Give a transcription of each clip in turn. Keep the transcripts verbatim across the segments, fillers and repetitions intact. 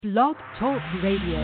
Blog Talk Radio.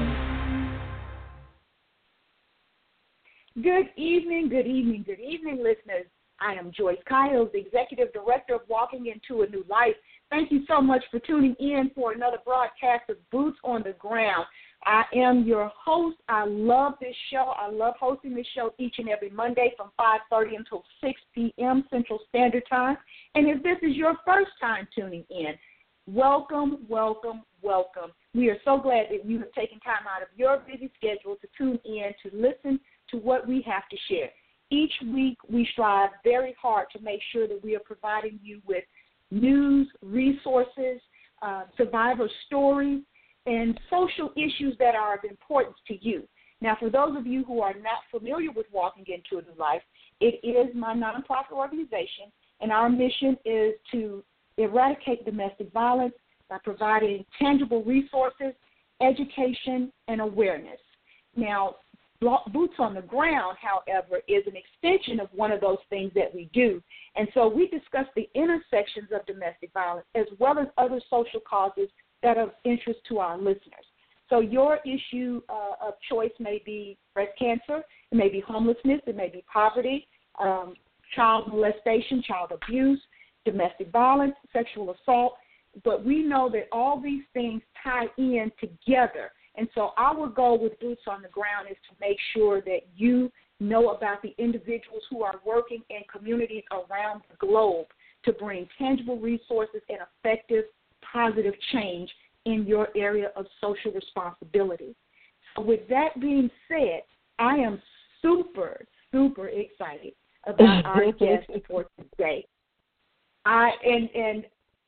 Good evening, good evening, good evening, listeners. I am Joyce Kyles, the Executive Director of Walking Into a New Life. Thank you so much for tuning in for another broadcast of Boots on the Ground. I am your host. I love this show. I love hosting this show each and every Monday from five thirty until six p.m. Central Standard Time. And if this is your first time tuning in, welcome, welcome, welcome. We are so glad that you have taken time out of your busy schedule to tune in to listen to what we have to share. Each week we strive very hard to make sure that we are providing you with news, resources, uh, survivor stories, and social issues that are of importance to you. Now, for those of you who are not familiar with Walking Into a New Life, it is my nonprofit organization, and our mission is to eradicate domestic violence by providing tangible resources, education, and awareness. Now, Boots on the Ground, however, is an extension of one of those things that we do. And so we discuss the intersections of domestic violence as well as other social causes that are of interest to our listeners. So your issue uh, of choice may be breast cancer, it may be homelessness, it may be poverty, um, child molestation, child abuse, domestic violence, sexual assault. But we know that all these things tie in together. And so our goal with Boots on the Ground is to make sure that you know about the individuals who are working in communities around the globe to bring tangible resources and effective, positive change in your area of social responsibility. So with that being said, I am super, super excited about our guest for today. I and and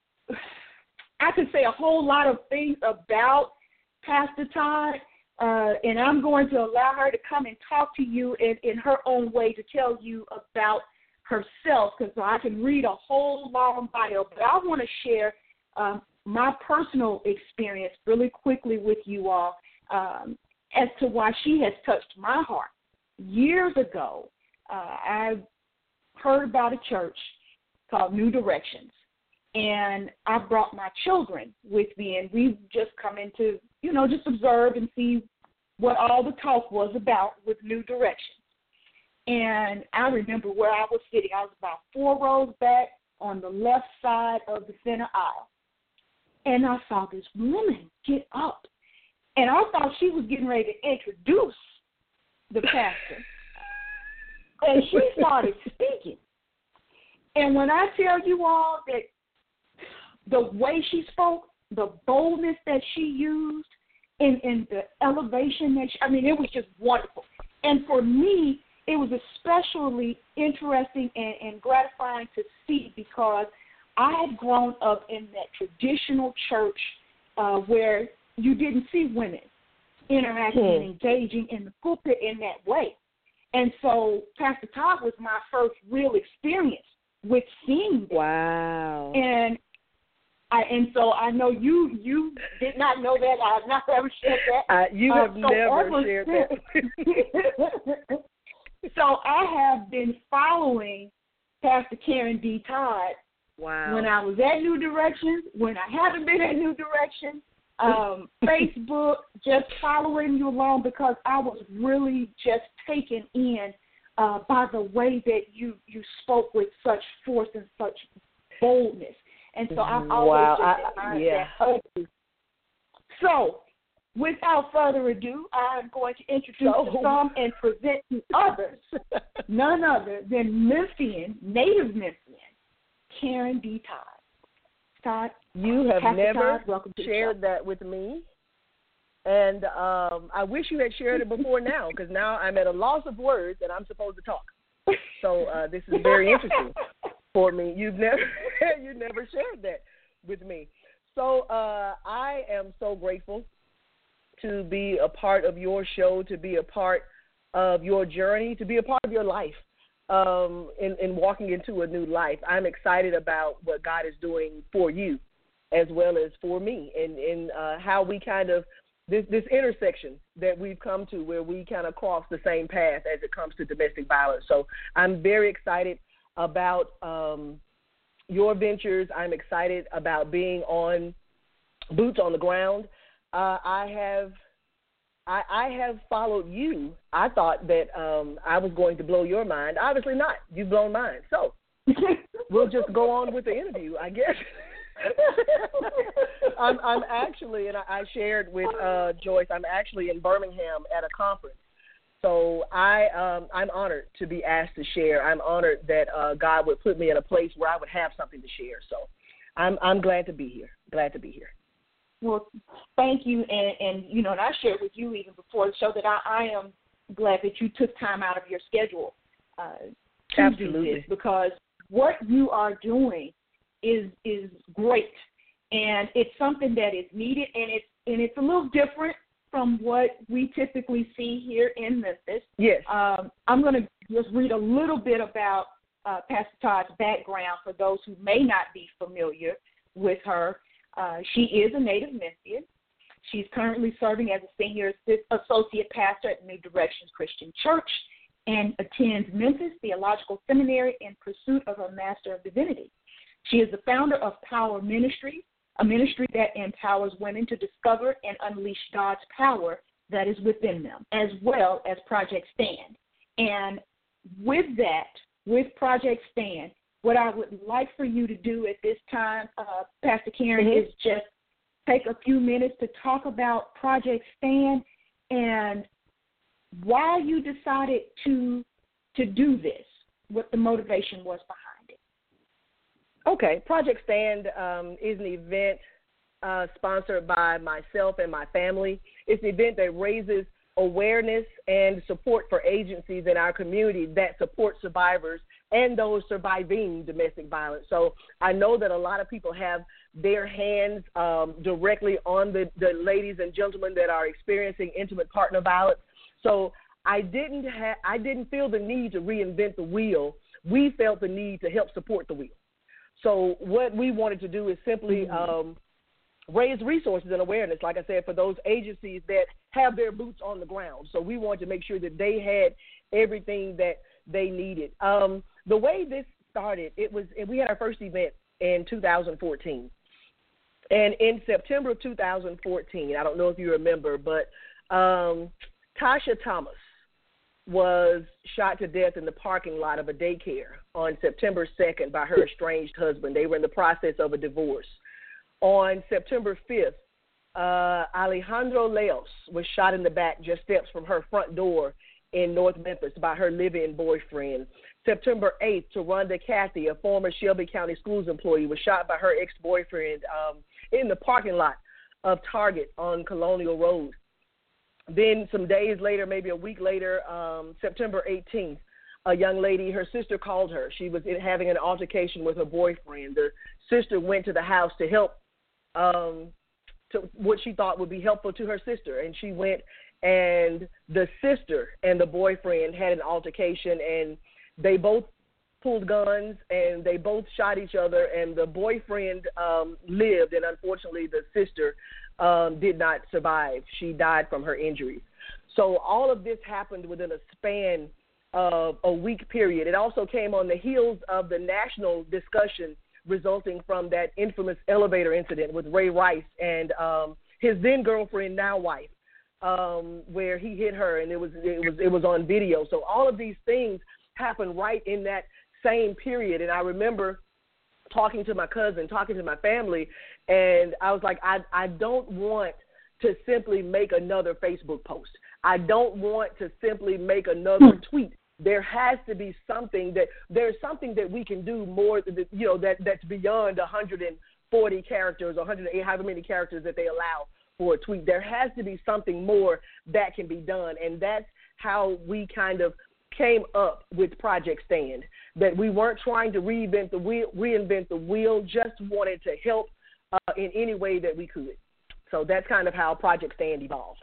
I could say a whole lot of things about Pastor Todd, uh, and I'm going to allow her to come and talk to you in, in her own way to tell you about herself, because I can read a whole long bio, but I want to share um, my personal experience really quickly with you all um, as to why she has touched my heart. Years ago, uh, I heard about a church called New Directions, and I brought my children with me, and we just come into, you know, just observe and see what all the talk was about with New Directions. And I remember where I was sitting. I was about four rows back on the left side of the center aisle. And I saw this woman get up, and I thought she was getting ready to introduce the pastor. And she started speaking. And when I tell you all that the way she spoke, the boldness that she used, and, and the elevation that she, I mean, it was just wonderful. And for me, it was especially interesting and, and gratifying to see, because I had grown up in that traditional church uh, where you didn't see women interacting hmm. and engaging in the pulpit in that way. And so Pastor Todd was my first real experience with seeing that. Wow. And I, and so I know you you did not know that. I have not ever shared that. Uh, you have uh, so never ever shared that. So I have been following Pastor Karen D. Todd wow. when I was at New Directions, when I haven't been at New Directions, um, Facebook, just following you along, because I was really just taken in uh, by the way that you, you spoke with such force and such boldness. And so I've always wow. just I, admired yeah. that. So, without further ado, I'm going to introduce so. to some and present to others none other than Memphian, native Memphian, Karen D. Todd. Todd, you have Pastor never Todd, shared that with me, and um, I wish you had shared it before now, because now I'm at a loss of words and I'm supposed to talk. So uh, this is very interesting for me. You've never you never shared that with me. So uh, I am so grateful to be a part of your show, to be a part of your journey, to be a part of your life um, in, in walking into a new life. I'm excited about what God is doing for you as well as for me, and, and uh, how we kind of, this, this intersection that we've come to where we kind of cross the same path as it comes to domestic violence. So I'm very excited about um, your ventures. I'm excited about being on Boots on the Ground. uh, I have I, I have followed you. I thought that um, I was going to blow your mind. Obviously not. You've blown mine. So we'll just go on with the interview, I guess. I'm, I'm actually, and I, I shared with uh, Joyce, I'm actually in Birmingham at a conference. So I, um, I'm honored to be asked to share. I'm honored that uh, God would put me in a place where I would have something to share. So I'm, I'm glad to be here. Glad to be here. Well, thank you, and, and you know, and I shared with you even before the show that I, I am glad that you took time out of your schedule uh, to Absolutely. do this, because what you are doing is is great, and it's something that is needed, and it's and it's a little different from what we typically see here in Memphis. Yes. Um, I'm going to just read a little bit about uh, Pastor Todd's background for those who may not be familiar with her. Uh, she is a native Memphian. She's currently serving as a senior associate pastor at New Directions Christian Church and attends Memphis Theological Seminary in pursuit of her Master of Divinity. She is the founder of Power Ministries, a ministry that empowers women to discover and unleash God's power that is within them, as well as Project Stand. And with that, with Project Stand, what I would like for you to do at this time, uh, Pastor Karen, mm-hmm. is just take a few minutes to talk about Project Stand and why you decided to to do this, what the motivation was behind it. Okay. Project Stand um, is an event uh, sponsored by myself and my family. It's an event that raises awareness and support for agencies in our community that support survivors and those surviving domestic violence. So I know that a lot of people have their hands um, directly on the, the ladies and gentlemen that are experiencing intimate partner violence. So I didn't ha- I didn't feel the need to reinvent the wheel. We felt the need to help support the wheel. So what we wanted to do is simply mm-hmm. um, raise resources and awareness, like I said, for those agencies that have their boots on the ground. So we wanted to make sure that they had everything that they needed. Um, the way this started, it was we had our first event in two thousand fourteen. And in September of two thousand fourteen, I don't know if you remember, but um, Tasha Thomas was shot to death in the parking lot of a daycare on September second by her estranged husband. They were in the process of a divorce. On September fifth, uh, Alejandro Leos was shot in the back just steps from her front door in North Memphis by her live-in boyfriend. September eighth, Taronda Cathy, a former Shelby County Schools employee, was shot by her ex-boyfriend um, in the parking lot of Target on Colonial Road. Then some days later, maybe a week later, um, September eighteenth, a young lady, her sister called her. She was in, having an altercation with her boyfriend. The sister went to the house to help um, to what she thought would be helpful to her sister, and she went, and the sister and the boyfriend had an altercation, and they both pulled guns, and they both shot each other, and the boyfriend um, lived, and unfortunately the sister um, did not survive. She died from her injuries. So all of this happened within a span of a week period. It also came on the heels of the national discussion resulting from that infamous elevator incident with Ray Rice and um, his then girlfriend, now wife, um, where he hit her, and it was it was it was on video. So all of these things happened right in that same period. And I remember talking to my cousin, talking to my family, and I was like, I I don't want to simply make another Facebook post. I don't want to simply make another tweet. There has to be something that there's something that we can do more, you know, that that's beyond one hundred forty characters or one hundred eight, however many characters that they allow for a tweet. There has to be something more that can be done, and that's how we kind of came up with Project Stand. That we weren't trying to reinvent the wheel, reinvent the wheel, just wanted to help uh, in any way that we could. So that's kind of how Project Stand evolved.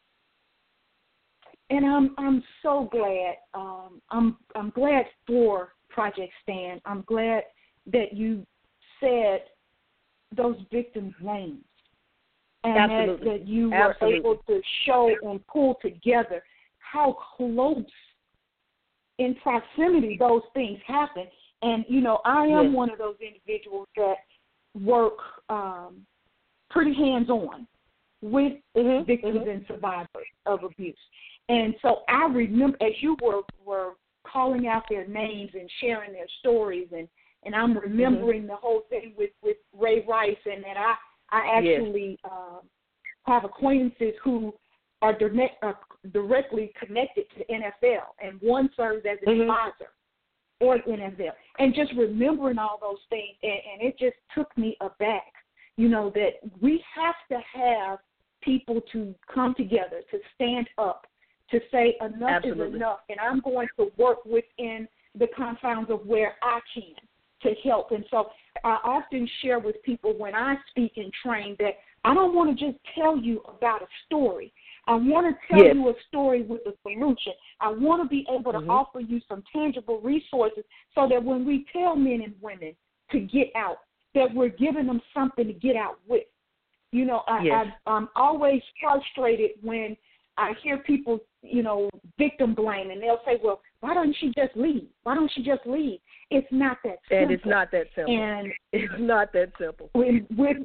And I'm I'm so glad. Um, I'm I'm glad for Project Stand. I'm glad that you said those victims' names, and that, that you were Absolutely. able to show and pull together how close in proximity those things happen. And you know, I am yes. one of those individuals that work um, pretty hands-on. with mm-hmm. victims mm-hmm. and survivors of abuse. And so I remember, as you were, were calling out their names and sharing their stories, and, and I'm remembering mm-hmm. the whole thing with, with Ray Rice, and that I, I actually yes. uh, have acquaintances who are direct, uh, directly connected to the N F L, and one serves as an mm-hmm. advisor for the N F L. And just remembering all those things, and, and it just took me aback, you know, that we have to have people to come together, to stand up, to say enough Absolutely. is enough, and I'm going to work within the confines of where I can to help. And so I often share with people when I speak and train that I don't want to just tell you about a story. I want to tell yes. you a story with a solution. I want to be able to mm-hmm. offer you some tangible resources so that when we tell men and women to get out, that we're giving them something to get out with. You know, I, yes. I, I'm always frustrated when I hear people, you know, victim blame, and they'll say, well, why don't she just leave? Why don't she just leave? It's not that simple. And it's not that simple. And it's not that simple. When, when,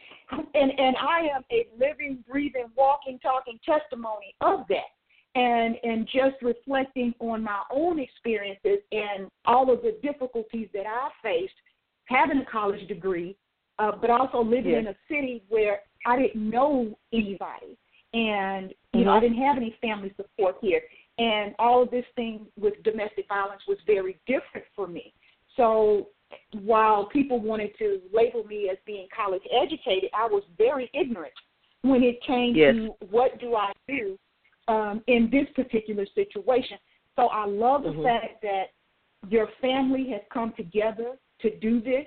and, and I am a living, breathing, walking, talking testimony of that. And, and just reflecting on my own experiences and all of the difficulties that I faced having a college degree, uh, but also living yes. in a city where I didn't know anybody. And, you mm-hmm. know, I didn't have any family support here. And all of this thing with domestic violence was very different for me. So while people wanted to label me as being college educated, I was very ignorant when it came yes. to what do I do um, in this particular situation. So I love the mm-hmm. fact that your family has come together to do this,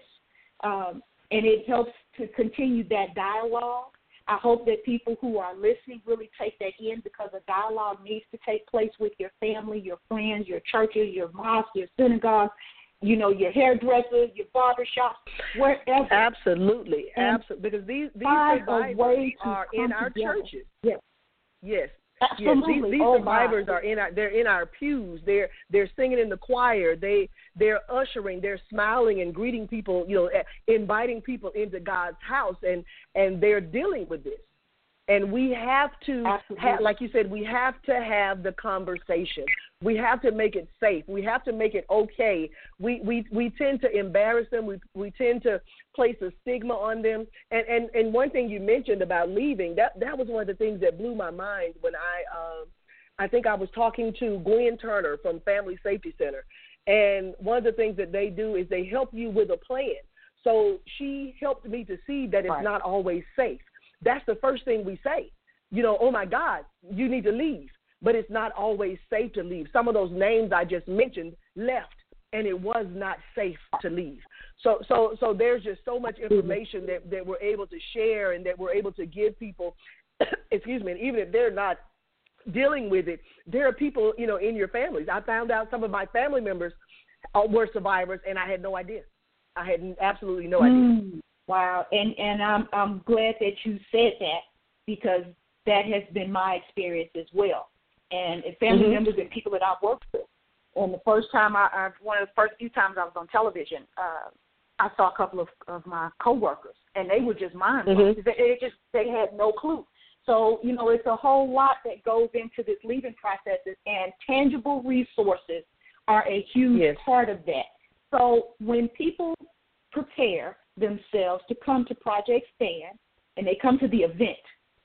um, and it helps to continue that dialogue. I hope that people who are listening really take that in, because a dialogue needs to take place with your family, your friends, your churches, your mosques, your synagogues, you know, your hairdressers, your barbershops, wherever. Absolutely, absolutely. Because these these survivors are in our together. churches. Yes, yes. Absolutely. Yes, these, these oh survivors my. are in our they're in our pews. They're they're singing in the choir. They they're ushering. They're smiling and greeting people. You know, inviting people into God's house, and and they're dealing with this. And we have to, ha- like you said, we have to have the conversation. We have to make it safe. We have to make it okay. We we, we tend to embarrass them. We we tend to place a stigma on them. And, and, and one thing you mentioned about leaving, that, that was one of the things that blew my mind when I, um, I think I was talking to Gwen Turner from Family Safety Center. And one of the things that they do is they help you with a plan. So she helped me to see that it's right. not always safe. That's the first thing we say. You know, oh, my God, you need to leave. But it's not always safe to leave. Some of those names I just mentioned left, and it was not safe to leave. So so, so there's just so much information that, that we're able to share and that we're able to give people, excuse me, and even if they're not dealing with it, there are people, you know, in your families. I found out some of my family members were survivors, and I had no idea. I had absolutely no idea. Mm, wow, and and I'm I'm glad that you said that, because that has been my experience as well. And family mm-hmm. members and people that I've worked with. And the first time I, I one of the first few times I was on television, uh, I saw a couple of, of my coworkers, and they were just mind blown. Mm-hmm. They, they just they had no clue. So you know, it's a whole lot that goes into this leaving processes, and tangible resources are a huge yes. part of that. So when people prepare themselves to come to Project Stand, and they come to the event,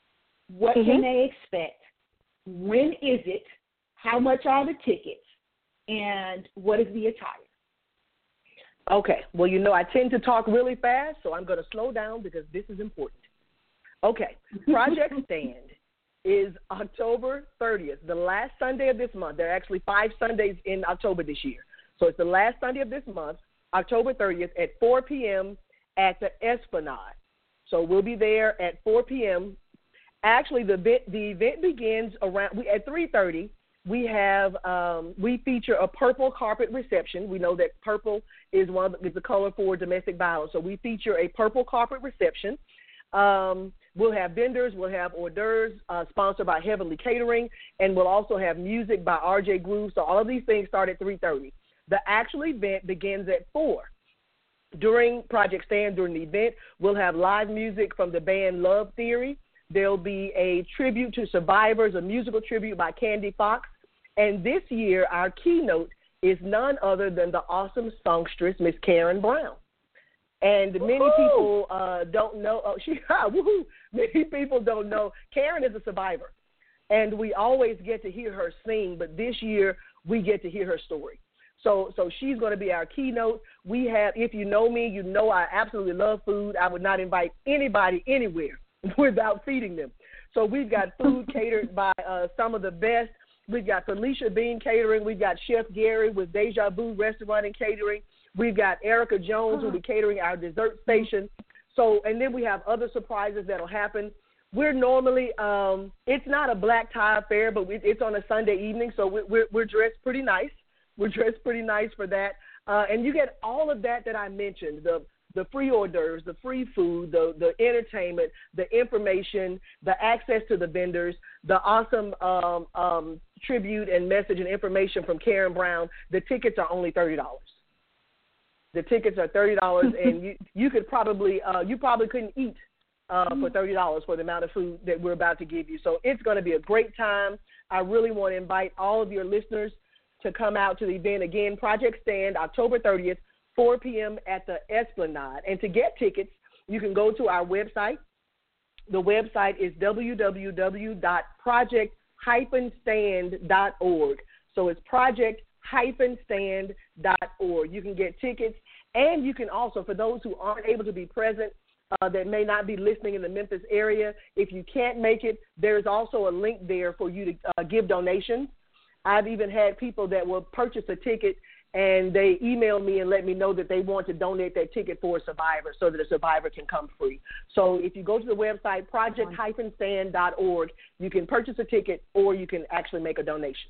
what mm-hmm. can they expect? When is it? How much are the tickets? And what is the attire? Okay. Well, you know, I tend to talk really fast, so I'm going to slow down because this is important. Okay. Project Stand is October thirtieth, the last Sunday of this month. There are actually five Sundays in October this year. So it's the last Sunday of this month, October thirtieth at four p.m. at the Esplanade. So we'll be there at four p.m. Actually, the event, the event begins around we, at three thirty. We have um, we feature a purple carpet reception. We know that purple is one of the, is the color for domestic violence, so we feature a purple carpet reception. Um, we'll have vendors, we'll have hors d'oeuvres uh, sponsored by Heavenly Catering, and we'll also have music by R J Groove. So all of these things start at three thirty. The actual event begins at four. During Project Stand, during the event, we'll have live music from the band Love Theory. There'll be a tribute to survivors, a musical tribute by Candy Fox. And this year, our keynote is none other than the awesome songstress, Miss Karen Brown. And many woo-hoo. people uh, don't know, oh, she, woo-hoo, many people don't know, Karen is a survivor. And we always get to hear her sing, but this year we get to hear her story. So so she's going to be our keynote. We have, if you know me, you know I absolutely love food. I would not invite anybody anywhere without feeding them. So we've got food catered by uh, some of the best. We've got Felicia Bean Catering. We've got Chef Gary with Deja Vu Restaurant and Catering. We've got Erica Jones who'll be catering our dessert station. So, and then we have other surprises that'll happen. We're normally, um, it's not a black tie affair, but it's on a Sunday evening, so we're, we're dressed pretty nice. We're dressed pretty nice for that. Uh, and you get all of that that I mentioned, the the free hors d'oeuvres, the free food, the, the entertainment, the information, the access to the vendors, the awesome um, um, tribute and message and information from Karen Brown. The tickets are only thirty dollars. The tickets are thirty dollars, and you, you could probably, uh, you probably couldn't eat uh, for thirty dollars for the amount of food that we're about to give you. So it's going to be a great time. I really want to invite all of your listeners to come out to the event. Again, Project Stand, October thirtieth, four p.m. at the Esplanade. And to get tickets, you can go to our website. The website is w w w dot project dash stand dot org. So it's project dash stand dot org. You can get tickets, and you can also, for those who aren't able to be present, uh, that may not be listening in the Memphis area, if you can't make it, there's also a link there for you to uh, give donations. I've even had people that will purchase a ticket and they email me and let me know that they want to donate their ticket for a survivor so that a survivor can come free. So if you go to the website, project dash stand dot org, you can purchase a ticket or you can actually make a donation.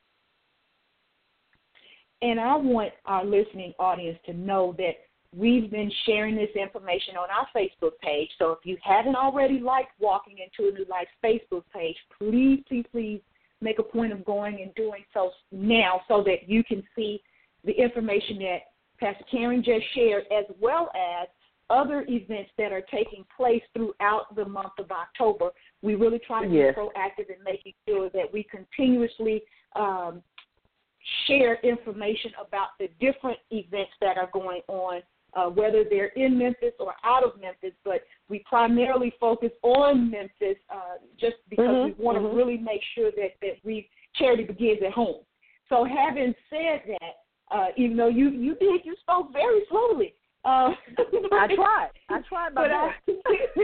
And I want our listening audience to know that we've been sharing this information on our Facebook page. So if you haven't already liked Walking Into a New Life Facebook page, please, please, please make a point of going and doing so now so that you can see the information that Pastor Karen just shared, as well as other events that are taking place throughout the month of October. We really try to be yes. proactive in making sure that we continuously um, share information about the different events that are going on, uh, whether they're in Memphis or out of Memphis, but we primarily focus on Memphis uh, just because mm-hmm, we want to mm-hmm. really make sure that, that we charity begins at home. So having said that, uh, even though you, you did, you spoke very slowly. Uh, I tried. I tried my best.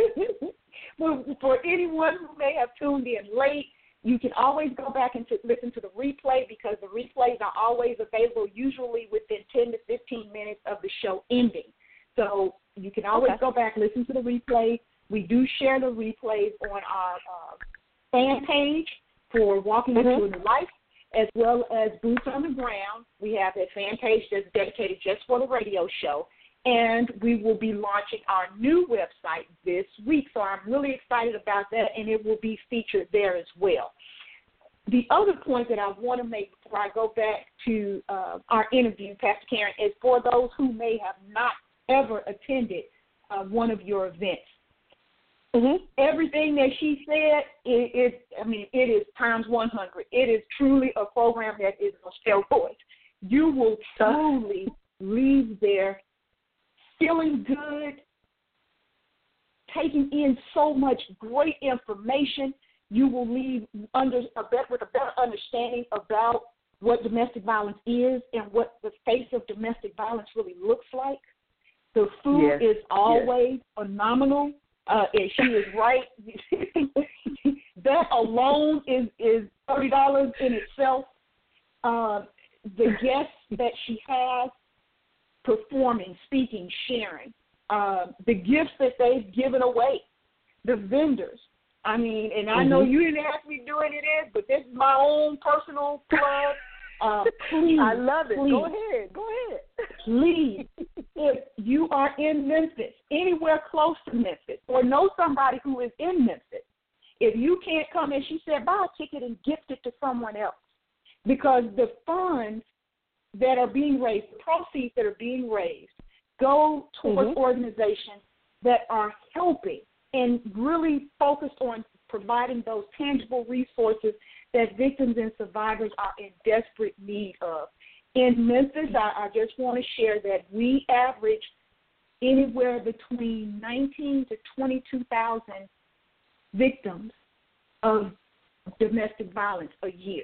for, for anyone who may have tuned in late, you can always go back and to listen to the replay because the replays are always available, usually within ten to fifteen minutes of the show ending. So you can always okay. go back, listen to the replay. We do share the replays on our uh, fan page for Walking mm-hmm. Into a New Life, as well as Boots on the Ground. We have a fan page that's dedicated just for the radio show. And we will be launching our new website this week. So I'm really excited about that, and it will be featured there as well. The other point that I want to make before I go back to uh, our interview, Pastor Karen, is for those who may have not ever attended uh, one of your events. Mm-hmm. Everything that she said, it, it, I mean, it is times one hundred. It is truly a program that is on steroids. You will truly leave there feeling good, taking in so much great information. You will leave under a better, with a better understanding about what domestic violence is and what the face of domestic violence really looks like. The food yes. is always yes. phenomenal. Uh, and she is right. That alone is, is thirty dollars in itself. Uh, the guests that she has, performing, speaking, sharing, uh, the gifts that they've given away, the vendors. I mean, and I mm-hmm. know you didn't ask me to do any of this, but this is my own personal plug. Uh, please, I love it. Please, go ahead. Go ahead. Please, if you are in Memphis, anywhere close to Memphis, or know somebody who is in Memphis, if you can't come in, she said, buy a ticket and gift it to someone else. Because the funds that are being raised, the proceeds that are being raised, go towards mm-hmm. organizations that are helping and really focused on providing those tangible resources that victims and survivors are in desperate need of. In Memphis, I, I just want to share that we average anywhere between nineteen to twenty-two thousand victims of domestic violence a year.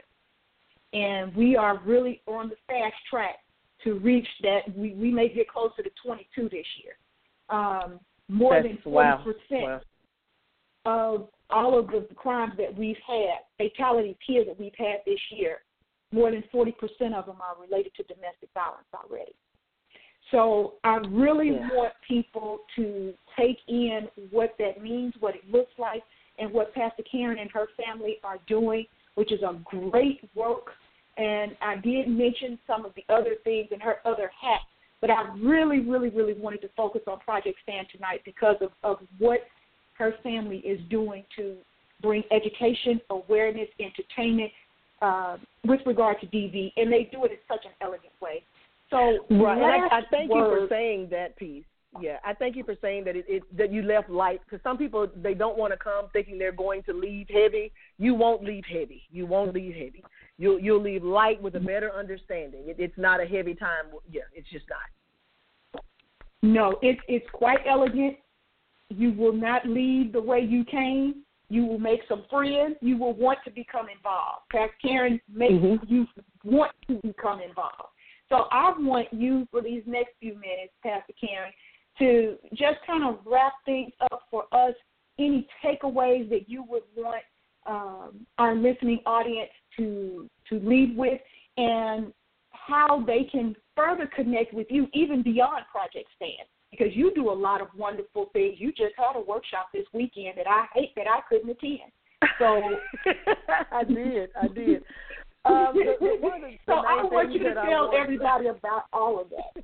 And we are really on the fast track to reach that. We, we may get closer to twenty-two this year. Um, more That's, than forty percent wow. Wow. of all of the crimes that we've had, fatalities here that we've had this year, more than forty percent of them are related to domestic violence already. So I really yeah. want people to take in what that means, what it looks like, and what Pastor Karen and her family are doing, which is a great work. And I did mention some of the other things in her other hat, but I really, really, really wanted to focus on Project Stand tonight because of, of what her family is doing to bring education, awareness, entertainment uh, with regard to D V, and they do it in such an elegant way. So, right, and I, I thank word, you for saying that piece. Yeah, I thank you for saying that it, it that you left light, because some people, they don't want to come thinking they're going to leave heavy. You won't leave heavy. You won't leave heavy. You'll you'll leave light with a better understanding. It, it's not a heavy time. Yeah, it's just not. No, it's it's quite elegant. You will not leave the way you came. You will make some friends. You will want to become involved. Pastor Karen makes mm-hmm. you want to become involved. So I want you for these next few minutes, Pastor Karen, to just kind of wrap things up for us, any takeaways that you would want um, our listening audience to to leave with, and how they can further connect with you even beyond Project Stand, because you do a lot of wonderful things. You just had a workshop this weekend that I hate that I couldn't attend. So I did, I did. Um, the, the, one of the, the so I want you to tell want, everybody about all of that.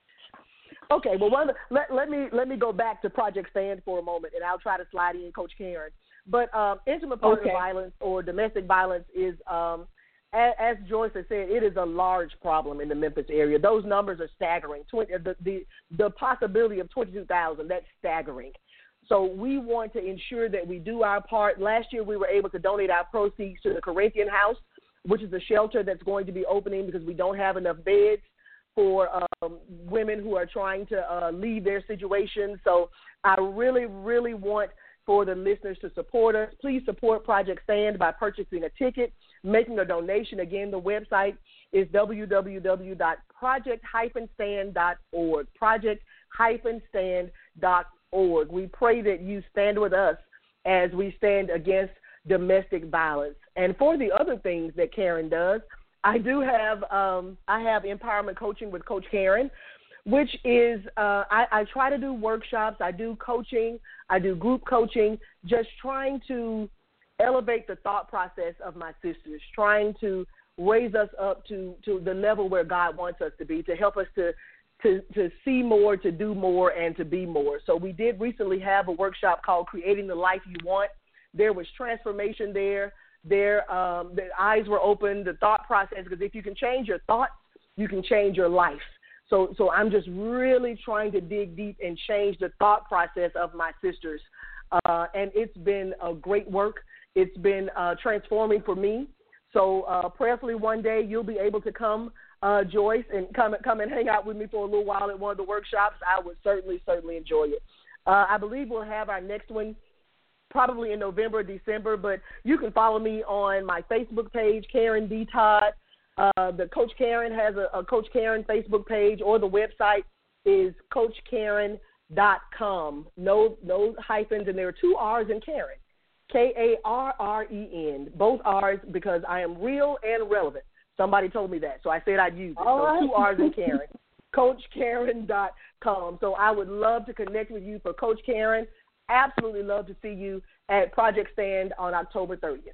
Okay, well, one of the, let, let me let me go back to Project Stand for a moment, and I'll try to slide in Coach Karen. But um, intimate partner okay. violence or domestic violence is, um, as, as Joyce has said, it is a large problem in the Memphis area. Those numbers are staggering. twenty, the, the the possibility of twenty-two thousand, that's staggering. So we want to ensure that we do our part. Last year we were able to donate our proceeds to the Corinthian House, which is a shelter that's going to be opening because we don't have enough beds for um, women who are trying to uh, leave their situation. So I really, really want for the listeners to support us. Please support Project Stand by purchasing a ticket, making a donation. Again, the website is w w w dot project dash stand dot org, project dash stand dot org. We pray that you stand with us as we stand against domestic violence. And for the other things that Karen does, I do have um, I have empowerment coaching with Coach Karen, which is uh, I, I try to do workshops, I do coaching, I do group coaching, just trying to elevate the thought process of my sisters, trying to raise us up to, to the level where God wants us to be, to help us to, to, to see more, to do more, and to be more. So we did recently have a workshop called Creating the Life You Want. There was transformation there. There, um, the eyes were open, the thought process, because if you can change your thoughts, you can change your life. So so I'm just really trying to dig deep and change the thought process of my sisters. Uh, and it's been a great work. It's been uh, transforming for me. So uh, prayerfully one day you'll be able to come, uh, Joyce, and come, come and hang out with me for a little while at one of the workshops. I would certainly, certainly enjoy it. Uh, I believe we'll have our next one probably in November or December, but you can follow me on my Facebook page, Karen D. Todd. Uh, the Coach Karen has a, a Coach Karen Facebook page, or the website is coach karen dot com. No, no hyphens, and there are two R's in Karen, K A R R E N, both R's because I am real and relevant. Somebody told me that, so I said I'd use it. All so right. two R's in Karen, coach karen dot com. So I would love to connect with you for Coach Karen. Absolutely love to see you at Project Stand on October thirtieth.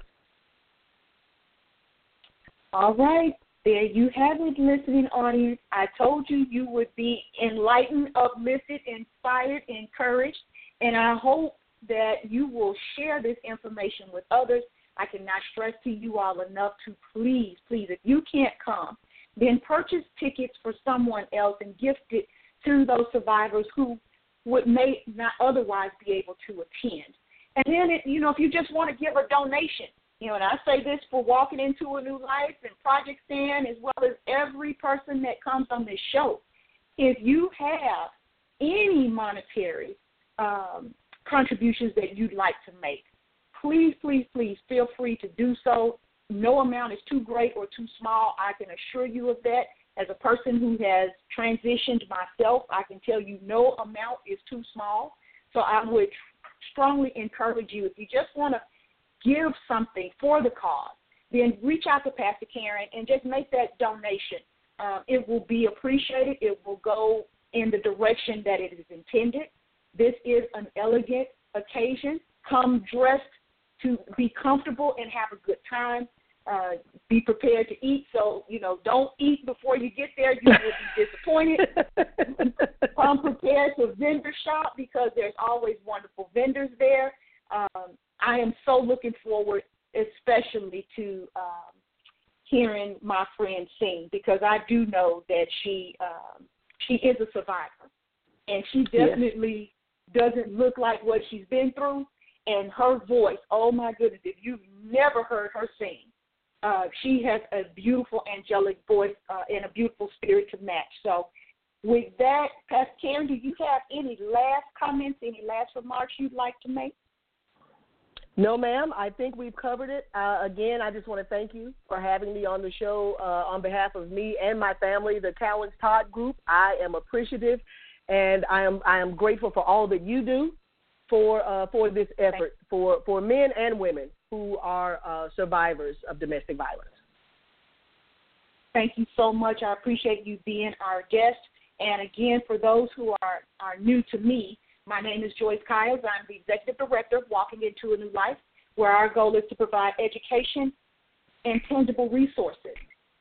All right. There you have it, listening audience. I told you you would be enlightened, uplifted, inspired, encouraged, and I hope that you will share this information with others. I cannot stress to you all enough to please, please, if you can't come, then purchase tickets for someone else and gift it to those survivors who would may not otherwise be able to attend. And then, it, you know, if you just want to give a donation, you know, and I say this for Walking Into a New Life and Project Stand, as well as every person that comes on this show, if you have any monetary um, contributions that you'd like to make, please, please, please feel free to do so. No amount is too great or too small. I can assure you of that. As a person who has transitioned myself, I can tell you no amount is too small. So I would strongly encourage you, if you just want to give something for the cause, then reach out to Pastor Karen and just make that donation. Uh, it will be appreciated. It will go in the direction that it is intended. This is an elegant occasion. Come dressed to be comfortable and have a good time. Uh, be prepared to eat. So, you know, don't eat before you get there. You will be disappointed. Come prepared to vendor shop because there's always wonderful vendors there. Um, I am so looking forward especially to um, hearing my friend sing, because I do know that she um, she is a survivor. And she definitely yes. doesn't look like what she's been through. And her voice, oh, my goodness, if you've never heard her sing, uh, she has a beautiful angelic voice uh, and a beautiful spirit to match. So with that, Pastor Karen, do you have any last comments, any last remarks you'd like to make? No, ma'am. I think we've covered it. Uh, again, I just want to thank you for having me on the show uh, on behalf of me and my family, the Cowens Todd Group. I am appreciative, and I am I am grateful for all that you do for uh, for this effort for, for men and women who are uh, survivors of domestic violence. Thank you so much. I appreciate you being our guest. And again, for those who are, are new to me, my name is Joyce Kiles. I'm the Executive Director of Walking Into a New Life, where our goal is to provide education and tangible resources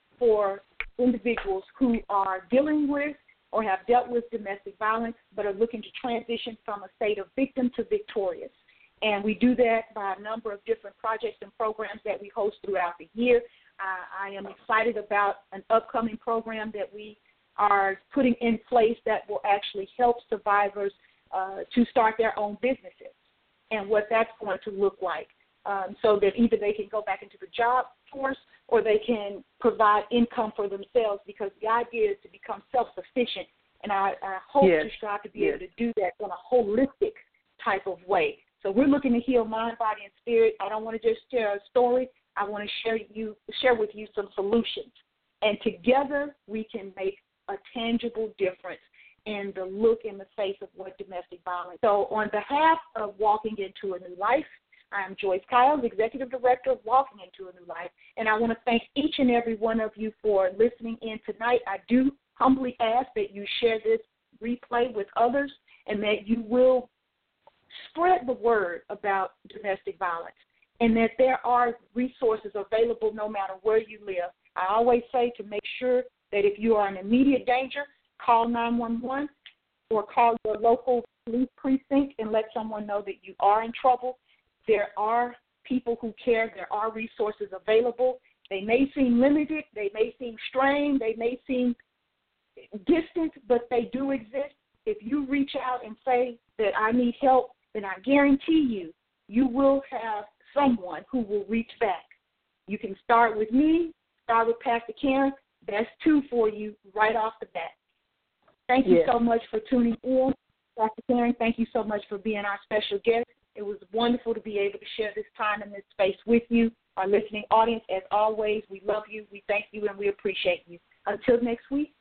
for individuals who are dealing with or have dealt with domestic violence but are looking to transition from a state of victim to victorious. And we do that by a number of different projects and programs that we host throughout the year. Uh, I am excited about an upcoming program that we are putting in place that will actually help survivors uh, to start their own businesses and what that's going to look like, um, so that either they can go back into the job force or they can provide income for themselves, because the idea is to become self-sufficient. And I, I hope yes. to strive to be yes. able to do that in a holistic type of way. So we're looking to heal mind, body, and spirit. I don't want to just share a story. I want to share you share with you some solutions. And together we can make a tangible difference in the look in the face of what domestic violence. So on behalf of Walking Into a New Life, I'm Joyce Kiles, Executive Director of Walking Into a New Life, and I want to thank each and every one of you for listening in tonight. I do humbly ask that you share this replay with others and that you will spread the word about domestic violence, and that there are resources available no matter where you live. I always say to make sure that if you are in immediate danger, call nine one one or call your local police precinct and let someone know that you are in trouble. There are people who care. There are resources available. They may seem limited. They may seem strained. They may seem distant, but they do exist. If you reach out and say that I need help, then I guarantee you, you will have someone who will reach back. You can start with me, start with Pastor Karen. That's two for you right off the bat. Thank you yes. so much for tuning in. Pastor Karen, thank you so much for being our special guest. It was wonderful to be able to share this time and this space with you. Our listening audience, as always, we love you, we thank you, and we appreciate you. Until next week,